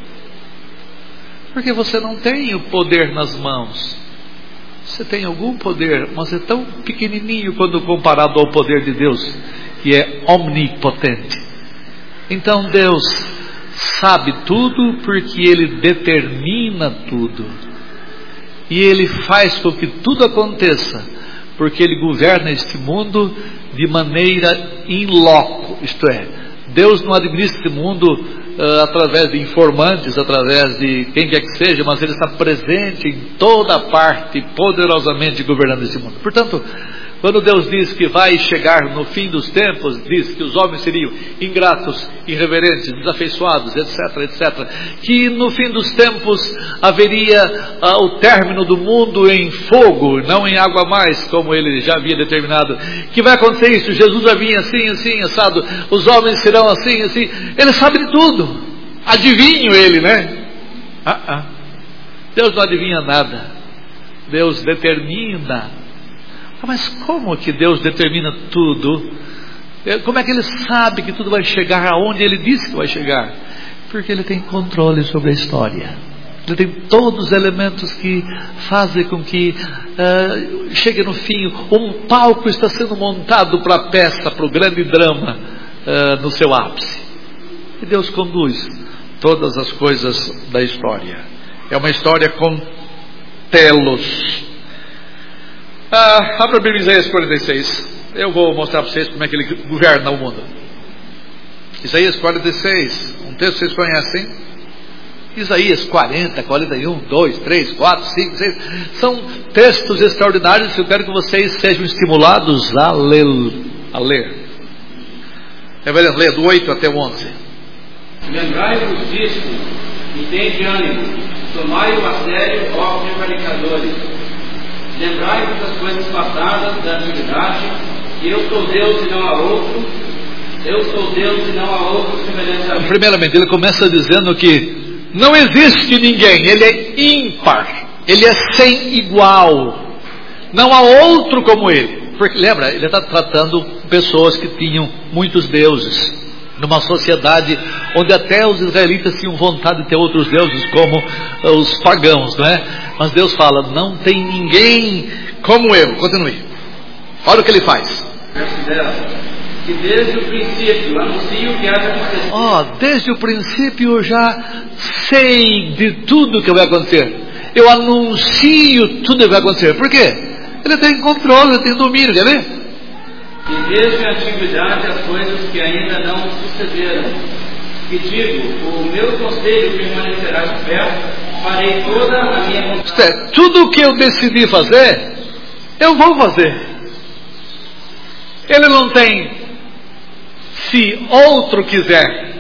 porque você não tem o poder nas mãos. Você tem algum poder, mas é tão pequenininho quando comparado ao poder de Deus, que é omnipotente. Então Deus sabe tudo porque Ele determina tudo, e Ele faz com que tudo aconteça porque Ele governa este mundo de maneira in loco. Isto é, Deus não administra este mundo uh, através de informantes, através de quem quer que seja, mas Ele está presente em toda parte, poderosamente governando este mundo. Portanto, quando Deus diz que vai chegar no fim dos tempos, diz que os homens seriam ingratos, irreverentes, desafeiçoados, etc, etcétera. Que no fim dos tempos haveria ah, o término do mundo em fogo, não em água mais, como Ele já havia determinado. Que vai acontecer isso, Jesus vai vir assim, assim, assado, os homens serão assim, assim. Ele sabe de tudo. Adivinho Ele, né? Ah, ah. Deus não adivinha nada. Deus determina. Mas como que Deus determina tudo? Como é que Ele sabe que tudo vai chegar aonde Ele disse que vai chegar? Porque Ele tem controle sobre a história. Ele tem todos os elementos que fazem com que uh, chegue no fim. Um palco está sendo montado para a peça, para o grande drama uh, no seu ápice. E Deus conduz todas as coisas da história. É uma história com telos. Ah, abra a Bíblia em Isaías quarenta e seis. Eu vou mostrar para vocês como é que Ele governa o mundo. Isaías quarenta e seis, um texto que vocês conhecem. Isaías quarenta, quarenta e um, dois, três, quatro, cinco, seis. São textos extraordinários. Eu quero que vocês sejam estimulados a ler. A ler. Reverendo, lê do oito até o onze. Lembrai-vos disso e tende ânimo. Tomai-o a sério, ó prevaricadores. Lembrai-vos das coisas passadas, da antiguidade, que eu sou Deus e não há outro, eu sou Deus e não há outro semelhante a mim. Primeiramente, ele começa dizendo que não existe ninguém, Ele é ímpar, Ele é sem igual, não há outro como Ele. Porque lembra, Ele está tratando pessoas que tinham muitos deuses, numa sociedade onde até os israelitas tinham vontade de ter outros deuses como os pagãos, não é? Mas Deus fala, não tem ninguém como eu. Continue. Olha o que ele faz. Que desde o princípio anuncio o que há de acontecer. Ó, oh, desde o princípio eu já sei de tudo que vai acontecer. Eu anuncio tudo que vai acontecer. Por quê? Ele tem controle, ele tem domínio, quer ver? E desde a antiguidade as coisas que ainda não sucederam. E digo, o meu conselho permanecerá de pé, farei toda a minha vontade. É, tudo o que eu decidi fazer, eu vou fazer. Ele não tem, se outro quiser,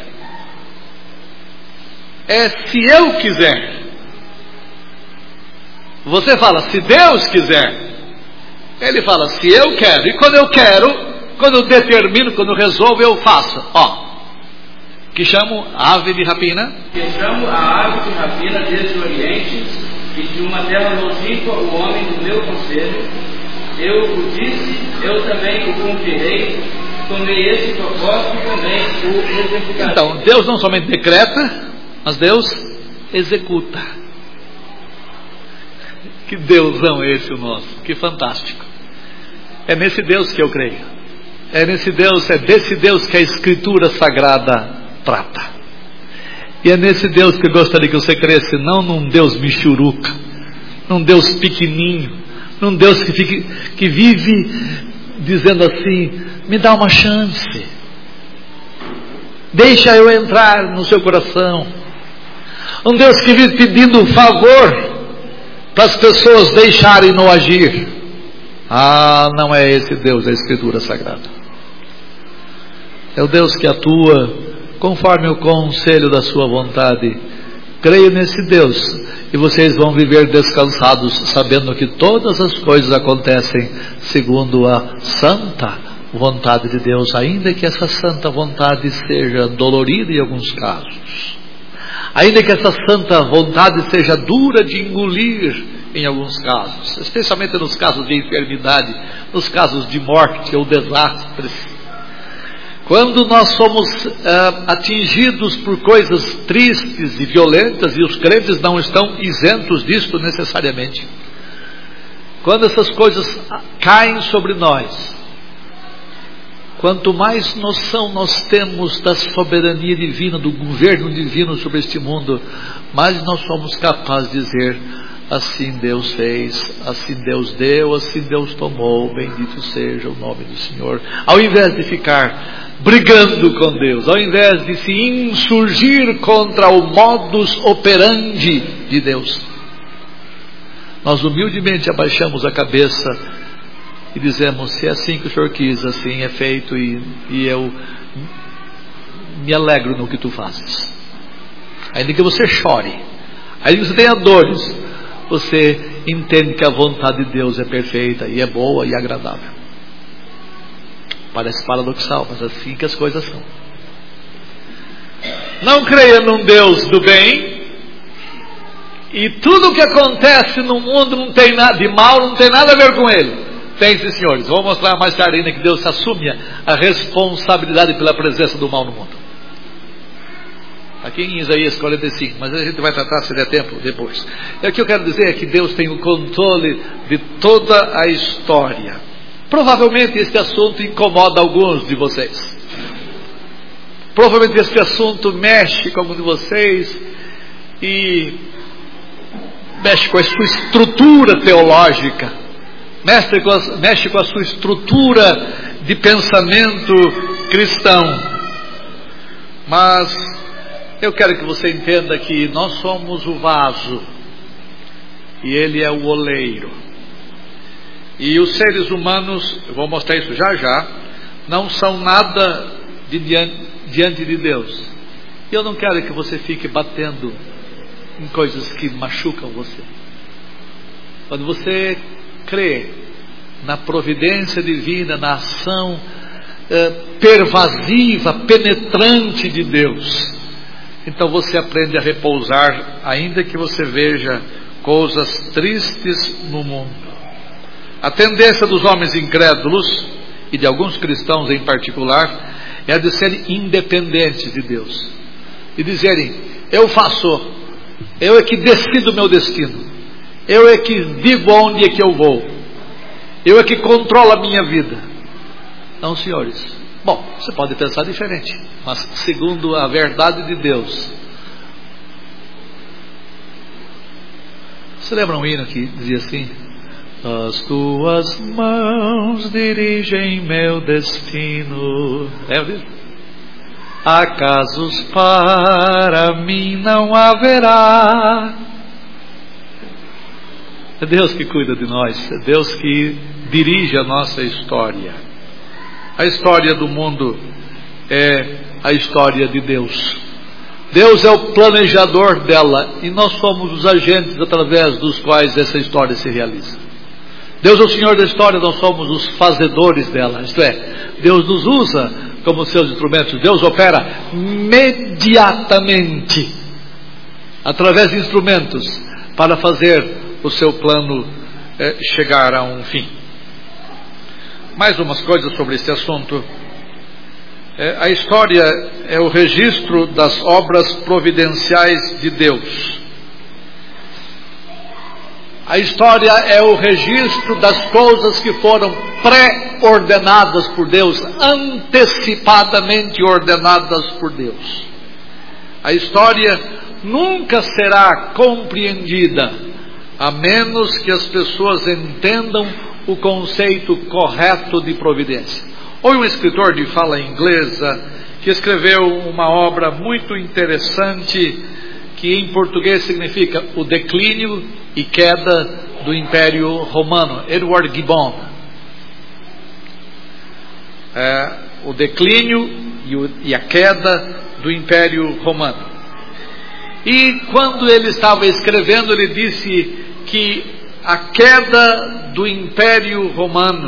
é se eu quiser. Você fala, se Deus quiser. Ele fala, se eu quero. E quando eu quero, quando eu determino, quando eu resolvo, eu faço. Ó, que chamo ave de rapina. Que chamo a ave de rapina desde o Oriente, e de uma terra longínqua o homem do meu conselho. Eu o disse, eu também o cumprirei. Tomei esse propósito e também o executarei. Então, Deus não somente decreta, mas Deus executa. Que Deusão é esse o nosso, que fantástico. É nesse Deus que eu creio. É nesse Deus, é desse Deus que a Escritura Sagrada trata. E é nesse Deus que eu gostaria que você cresce, não num Deus michuruca, num Deus pequenininho, num Deus que, fique, que vive dizendo assim, me dá uma chance, deixa eu entrar no seu coração. Um Deus que vive pedindo favor para as pessoas deixarem-no agir. Ah, não é esse Deus da Escritura Sagrada. É o Deus que atua conforme o conselho da sua vontade. Creio nesse Deus e vocês vão viver descansados, sabendo que todas as coisas acontecem segundo a santa vontade de Deus, ainda que essa santa vontade seja dolorida em alguns casos. Ainda que essa santa vontade seja dura de engolir em alguns casos, especialmente nos casos de enfermidade, nos casos de morte ou desastres. Quando nós somos uh, atingidos por coisas tristes e violentas, e os crentes não estão isentos disto necessariamente. Quando essas coisas caem sobre nós, quanto mais noção nós temos da soberania divina, do governo divino sobre este mundo, mais nós somos capazes de dizer, assim Deus fez, assim Deus deu, assim Deus tomou, bendito seja o nome do Senhor. Ao invés de ficar brigando com Deus, ao invés de se insurgir contra o modus operandi de Deus, nós humildemente abaixamos a cabeça e dizemos, se é assim que o Senhor quis, assim é feito, e, e eu me alegro no que tu fazes. Ainda que você chore, ainda que você tenha dores, você entende que a vontade de Deus é perfeita, e é boa e agradável. Parece paradoxal, mas assim que as coisas são. Não creia num Deus do bem, e tudo o que acontece no mundo não tem nada de mal, não tem nada a ver com ele. Tem, sim, senhores. Vou mostrar mais tarde ainda que Deus assume a responsabilidade pela presença do mal no mundo. Aqui em Isaías quarenta e cinco, mas a gente vai tratar, se der tempo, depois. E o que eu quero dizer é que Deus tem o controle de toda a história. Provavelmente este assunto incomoda alguns de vocês. Provavelmente este assunto mexe com alguns de vocês e mexe com a sua estrutura teológica. Mexe com, a, mexe com a sua estrutura de pensamento cristão. Mas eu quero que você entenda que nós somos o vaso e Ele é o oleiro. E os seres humanos, eu vou mostrar isso já já, não são nada de diante, diante de Deus. E eu não quero que você fique batendo em coisas que machucam você. Quando você crê na providência divina, na ação eh, pervasiva, penetrante de Deus, então você aprende a repousar, ainda que você veja coisas tristes no mundo. A tendência dos homens incrédulos, e de alguns cristãos em particular, é a de serem independentes de Deus, e dizerem: eu faço, eu é que decido o meu destino, eu é que digo aonde é que eu vou, eu é que controlo a minha vida. Não, senhores. Bom, você pode pensar diferente, mas segundo a verdade de Deus. Você lembra um hino que dizia assim: as tuas mãos dirigem meu destino? Lembra disso? Acasos para mim não haverá. É Deus que cuida de nós, é Deus que dirige a nossa história. A história do mundo é a história de Deus. Deus é o planejador dela, e nós somos os agentes através dos quais essa história se realiza. Deus é o Senhor da história, nós somos os fazedores dela. Isto é, Deus nos usa como seus instrumentos. Deus opera imediatamente através de instrumentos para fazer o seu plano é, chegar a um fim. Mais umas coisas sobre esse assunto. É, a história é o registro das obras providenciais de Deus. A história é o registro das coisas que foram pré-ordenadas por Deus, antecipadamente ordenadas por Deus. A história nunca será compreendida a menos que as pessoas entendam o conceito correto de providência. Houve um escritor de fala inglesa que escreveu uma obra muito interessante que em português significa o declínio e queda do Império Romano, Edward Gibbon. É, o declínio e, o, e a queda do Império Romano. E quando ele estava escrevendo, ele disse que a queda do Império Romano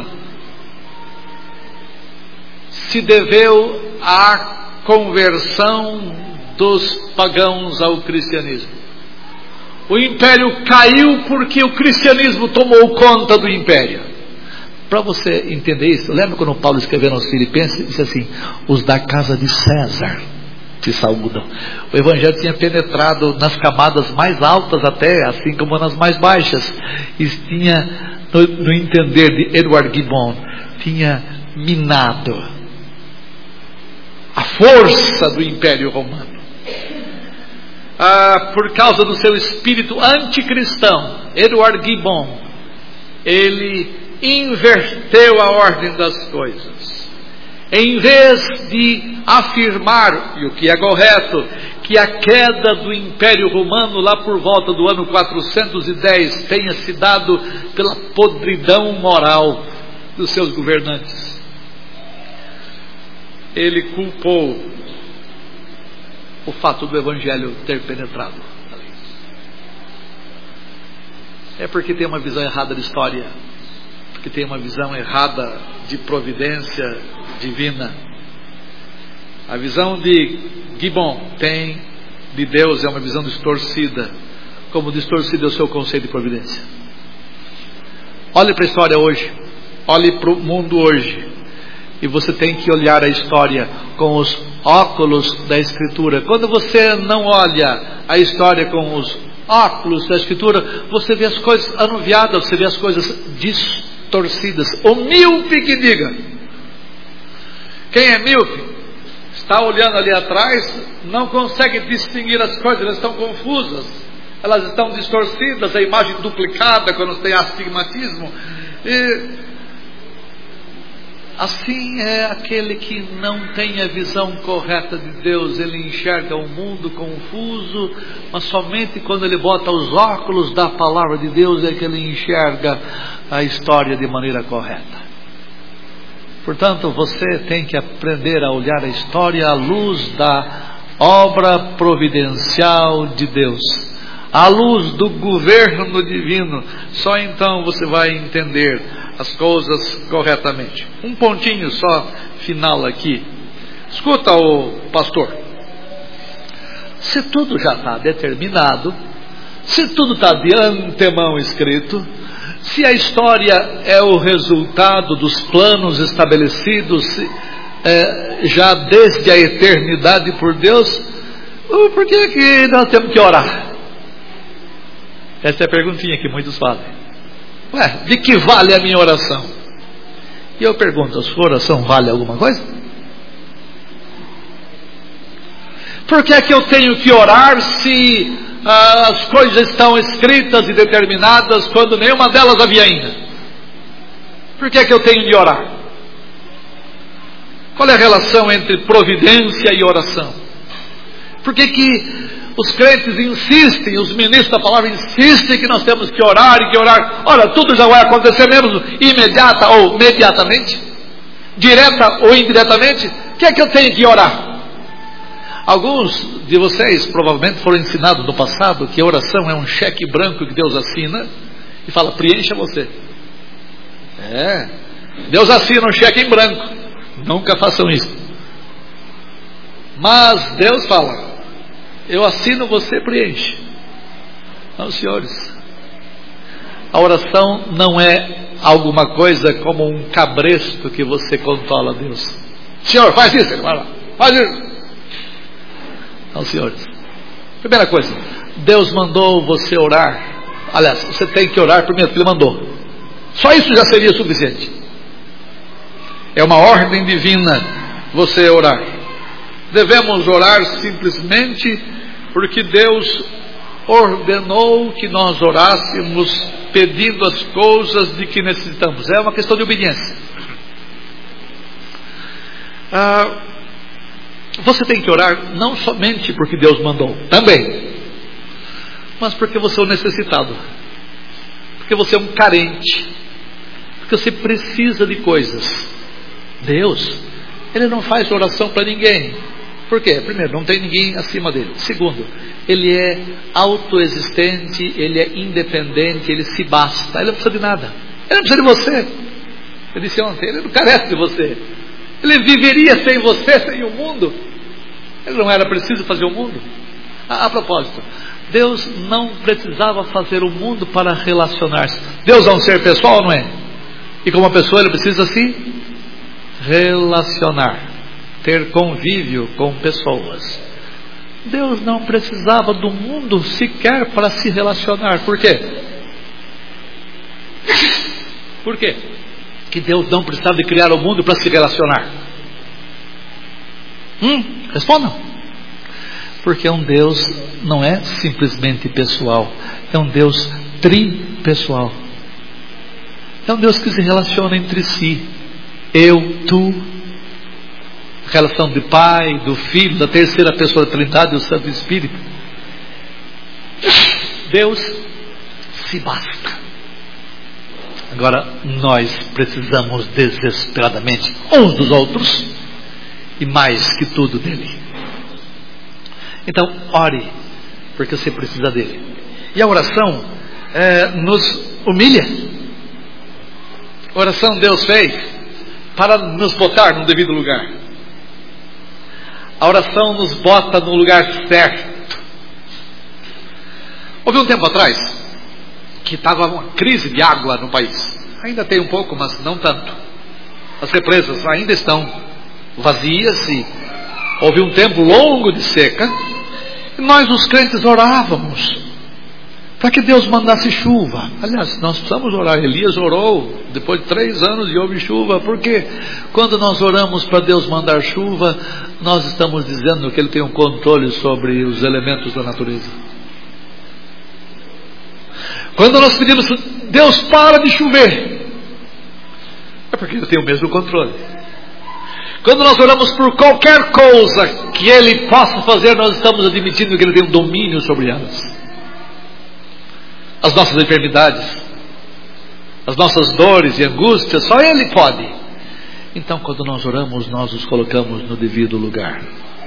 se deveu à conversão dos pagãos ao cristianismo. O império caiu porque o cristianismo tomou conta do império. Para você entender isso, lembra quando Paulo escreveu aos Filipenses, disse assim: os da casa de César te saúdam. O evangelho tinha penetrado nas camadas mais altas até, assim como nas mais baixas. E tinha, no, no entender de Edward Gibbon, tinha minado a força do Império Romano. Ah, por causa do seu espírito anticristão, Edward Gibbon, ele inverteu a ordem das coisas. Em vez de afirmar, e o que é correto, que a queda do Império Romano lá por volta do ano quatrocentos e dez tenha se dado pela podridão moral dos seus governantes, ele culpou o fato do Evangelho ter penetrado. É porque tem uma visão errada de história, porque tem uma visão errada de providência divina. A visão de Gibbon tem de Deus é uma visão distorcida, como distorcido é o seu conceito de providência. Olhe para a história hoje, olhe para o mundo hoje, e você tem que olhar a história com os óculos da Escritura. Quando você não olha a história com os óculos da Escritura, você vê as coisas anuviadas, você vê as coisas distorcidas. O míope que diga. Quem é míope está olhando ali atrás, não consegue distinguir as coisas, elas estão confusas, elas estão distorcidas, a imagem duplicada quando tem astigmatismo. E assim é aquele que não tem a visão correta de Deus. Ele enxerga o mundo confuso, mas somente quando ele bota os óculos da palavra de Deus é que ele enxerga a história de maneira correta. Portanto, você tem que aprender a olhar a história à luz da obra providencial de Deus, à luz do governo divino. Só então você vai entender as coisas corretamente. Um pontinho só final aqui. Escuta, o pastor, se tudo já está determinado, se tudo está de antemão escrito, se a história é o resultado dos planos estabelecidos é, já desde a eternidade por Deus, por que, que nós temos que orar? Essa é a perguntinha que muitos fazem. Ué, de que vale a minha oração? E eu pergunto, a sua oração vale alguma coisa? Por que é que eu tenho que orar se ah, as coisas estão escritas e determinadas quando nenhuma delas havia ainda? Por que é que eu tenho de orar? Qual é a relação entre providência e oração? Por que que os crentes insistem, os ministros da palavra insistem que nós temos que orar e que orar? Ora, tudo já vai acontecer mesmo imediata ou imediatamente? Direta ou indiretamente? O que é que eu tenho que orar? Alguns de vocês provavelmente foram ensinados no passado que a oração é um cheque branco que Deus assina e fala, preencha você. É, Deus assina um cheque em branco. Nunca façam isso. Mas Deus fala, eu assino, você preenche. Não, senhores, a oração não é alguma coisa como um cabresto que você controla a Deus. Senhor, faz isso, ele vai lá, faz isso. Não, senhores, primeira coisa, Deus mandou você orar. Aliás, você tem que orar primeiro, porque Ele mandou. Só isso já seria suficiente. É uma ordem divina você orar. Devemos orar simplesmente porque Deus ordenou que nós orássemos pedindo as coisas de que necessitamos. É uma questão de obediência. Ah, você tem que orar não somente porque Deus mandou, também, mas porque você é um necessitado, porque você é um carente, porque você precisa de coisas. Deus, Ele não faz oração para ninguém. Por quê? Primeiro, não tem ninguém acima dele. Segundo, Ele é autoexistente, Ele é independente, Ele se basta, Ele não precisa de nada. Ele não precisa de você. Eu disse ontem, Ele não carece de você. Ele viveria sem você, sem o mundo. Ele não era preciso fazer o mundo. A, a propósito, Deus não precisava fazer o mundo para relacionar-se. Deus é um ser pessoal, não é? E como uma pessoa Ele precisa se relacionar, ter convívio com pessoas. Deus não precisava do mundo sequer para se relacionar. Por quê? Por quê? Que Deus não precisava de criar o mundo para se relacionar. Hum, respondam. Porque um Deus não é simplesmente pessoal, é um Deus tripessoal. É um Deus que se relaciona entre si. Eu, tu, a relação do Pai, do Filho, da terceira pessoa da Trindade e do Santo Espírito. Deus se basta. Agora, nós precisamos desesperadamente uns dos outros e mais que tudo dele. Então, ore, porque você precisa dele. E a oração é, nos humilha. A oração Deus fez para nos botar no devido lugar. A oração nos bota no lugar certo. Houve um tempo atrás que estava uma crise de água no país. Ainda tem um pouco, mas não tanto. As represas ainda estão vazias e houve um tempo longo de seca. E nós, os crentes, orávamos para que Deus mandasse chuva. Aliás, nós precisamos orar. Elias orou depois de três anos e houve chuva. Porque quando nós oramos para Deus mandar chuva, nós estamos dizendo que Ele tem um controle sobre os elementos da natureza. Quando nós pedimos, Deus, para de chover, é porque Ele tem o mesmo controle. Quando nós oramos por qualquer coisa que Ele possa fazer, nós estamos admitindo que Ele tem um domínio sobre elas. As nossas enfermidades, as nossas dores e angústias, só Ele pode. Então, quando nós oramos, nós os colocamos no devido lugar.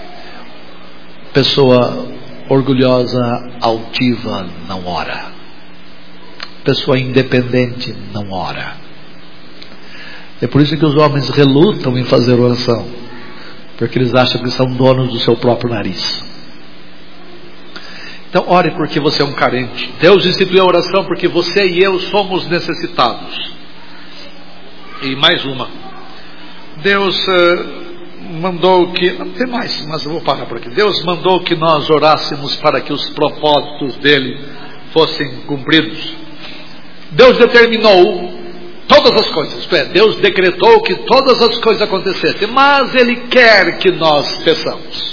Pessoa orgulhosa, altiva, não ora. Pessoa independente, não ora. É por isso que os homens relutam em fazer oração, porque eles acham que são donos do seu próprio nariz. Então, ore porque você é um carente. Deus instituiu a oração porque você e eu somos necessitados. E mais uma. Deus uh, mandou que, não tem mais, mas eu vou parar por aqui. Deus mandou que nós orássemos para que os propósitos dele fossem cumpridos. Deus determinou todas as coisas, isto é, Deus decretou que todas as coisas acontecessem, mas Ele quer que nós peçamos.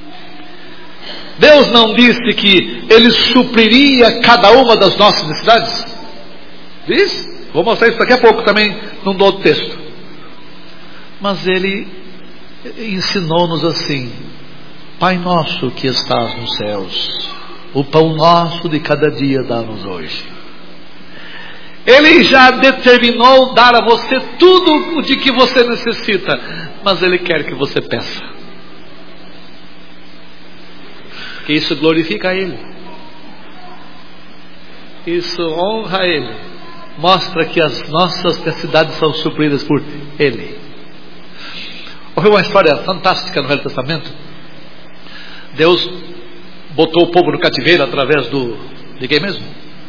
Deus não disse que Ele supriria cada uma das nossas necessidades? Diz? Vou mostrar isso daqui a pouco também num outro texto. Mas Ele ensinou-nos assim: Pai nosso que estás nos céus, o pão nosso de cada dia dá-nos hoje. Ele já determinou dar a você tudo o de que você necessita, mas Ele quer que você peça, que isso glorifica a Ele, isso honra a Ele, mostra que as nossas necessidades são supridas por Ele. Houve uma história fantástica no Velho Testamento. Deus botou o povo no cativeiro através do, de quem mesmo?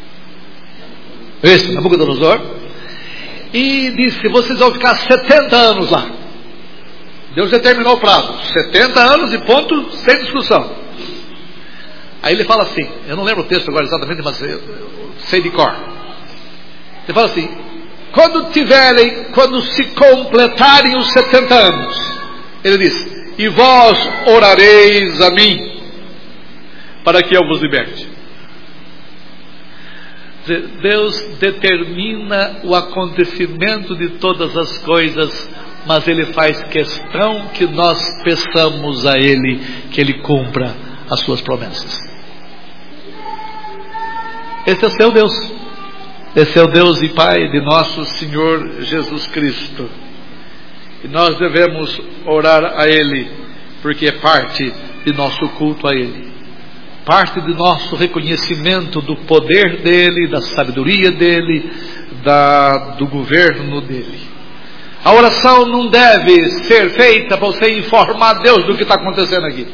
Esse, Nabucodonosor. E disse: vocês vão ficar setenta anos lá. Deus determinou o prazo, setenta anos e ponto, sem discussão. Aí ele fala assim, eu não lembro o texto agora exatamente, mas eu, eu sei de cor. Ele fala assim: quando tiverem, quando se completarem os setenta anos, ele diz: e vós orareis a mim, para que eu vos liberte. Deus determina o acontecimento de todas as coisas, mas Ele faz questão que nós peçamos a Ele que Ele cumpra as suas promessas. Esse é o seu Deus. Esse é o Deus e Pai de nosso Senhor Jesus Cristo. E nós devemos orar a Ele, porque é parte de nosso culto a Ele, parte de nosso reconhecimento do poder dEle, da sabedoria dEle, da, do governo dEle. A oração não deve ser feita para você informar Deus do que está acontecendo aqui.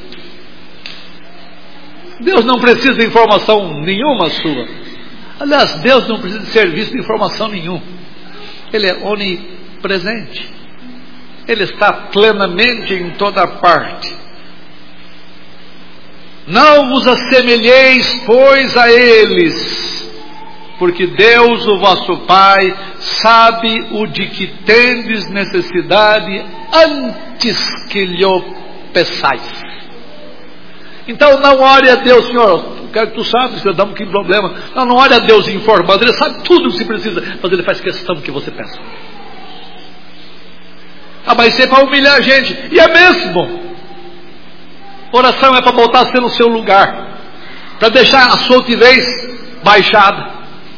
Deus não precisa de informação nenhuma sua. Aliás, Deus não precisa de serviço de informação nenhum. Ele é onipresente. Ele está plenamente em toda parte. Não vos assemelheis, pois, a eles, porque Deus, o vosso Pai, sabe o de que tendes necessidade antes que lhe peçais. Então não ore a Deus: Senhor, eu quero que tu sabes, eu damos que problema. Não, não ore a Deus informando, Ele sabe tudo o que se precisa, mas Ele faz questão que você peça. Ah, mas isso é para humilhar a gente. E é mesmo. Oração é para botar você no seu lugar, para deixar a sua altivez baixada.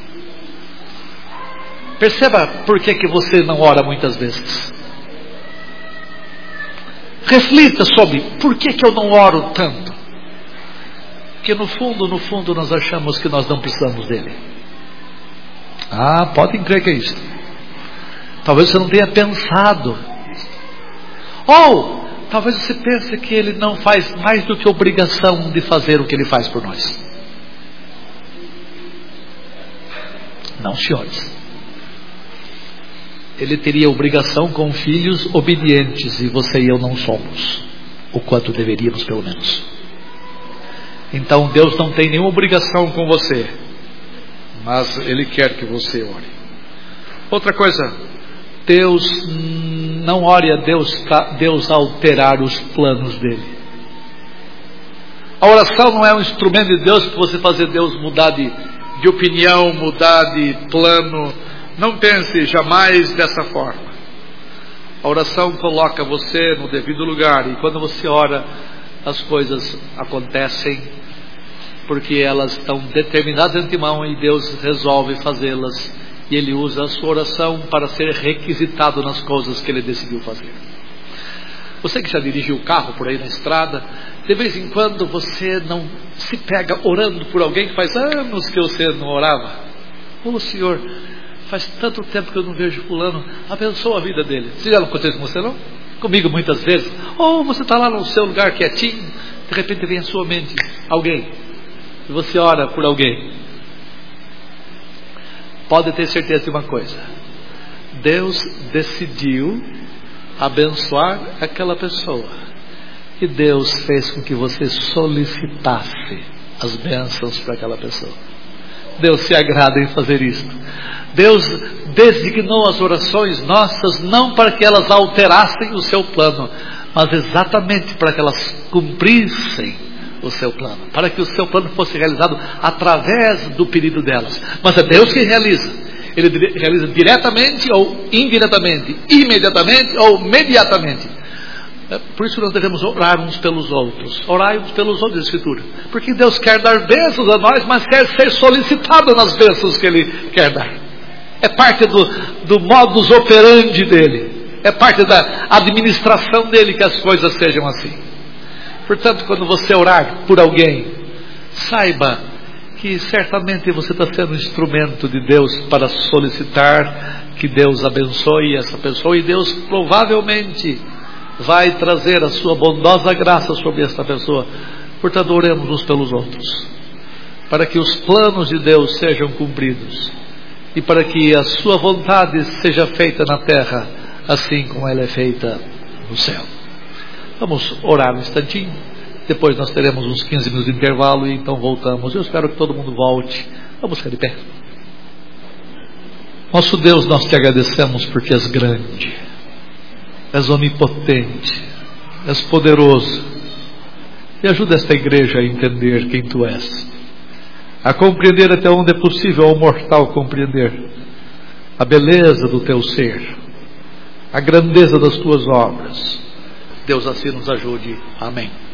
Perceba por que, que você não ora muitas vezes. Reflita sobre por que, que eu não oro tanto. Porque no fundo, no fundo nós achamos que nós não precisamos dele. Ah, podem crer que é isso. Talvez você não tenha pensado. Ou talvez você pense que Ele não faz mais do que obrigação de fazer o que Ele faz por nós. Não, senhores. Ele teria obrigação com filhos obedientes, e você e eu não somos, o quanto deveríamos, pelo menos. Então Deus não tem nenhuma obrigação com você, mas Ele quer que você ore. Outra coisa, Deus, não ore a Deus para Deus alterar os planos dele. A oração não é um instrumento de Deus para você fazer Deus mudar de, de opinião, mudar de plano. Não pense jamais dessa forma. A oração coloca você no devido lugar, e quando você ora, as coisas acontecem porque elas estão determinadas de antemão e Deus resolve fazê-las, e Ele usa a sua oração para ser requisitado nas coisas que Ele decidiu fazer. Você que já dirigiu o carro por aí na estrada, de vez em quando você não se pega orando por alguém que faz anos que você não orava. Ô Senhor, faz tanto tempo que eu não vejo fulano, abençoa a vida dele. Isso já não acontece com você, não? Comigo muitas vezes. Ou você está lá no seu lugar quietinho, de repente vem à sua mente alguém, e você ora por alguém. Pode ter certeza de uma coisa: Deus decidiu abençoar aquela pessoa. E Deus fez com que você solicitasse as bênçãos para aquela pessoa. Deus se agrada em fazer isto. Deus designou as orações nossas não para que elas alterassem o seu plano, mas exatamente para que elas cumprissem o seu plano, para que o seu plano fosse realizado através do pedido delas. Mas é Deus que realiza. Ele realiza diretamente ou indiretamente, imediatamente ou mediatamente. É por isso que nós devemos orar uns pelos outros. Orai uns pelos outros, Escritura. Porque Deus quer dar bênçãos a nós, mas quer ser solicitado nas bênçãos que Ele quer dar. É parte do, do modus operandi dele. É parte da administração dele que as coisas sejam assim. Portanto, quando você orar por alguém, saiba que certamente você está sendo um instrumento de Deus para solicitar que Deus abençoe essa pessoa, e Deus provavelmente vai trazer a sua bondosa graça sobre esta pessoa. Portanto, oremos uns pelos outros, para que os planos de Deus sejam cumpridos, e para que a sua vontade seja feita na terra, assim como ela é feita no céu. Vamos orar um instantinho, depois nós teremos uns quinze minutos de intervalo, e então voltamos. Eu espero que todo mundo volte. Vamos ficar de pé. Nosso Deus, nós te agradecemos porque és grande, és onipotente, és poderoso, e ajuda esta igreja a entender quem tu és, a compreender até onde é possível ao mortal compreender a beleza do teu ser, a grandeza das tuas obras. Deus assim nos ajude. Amém.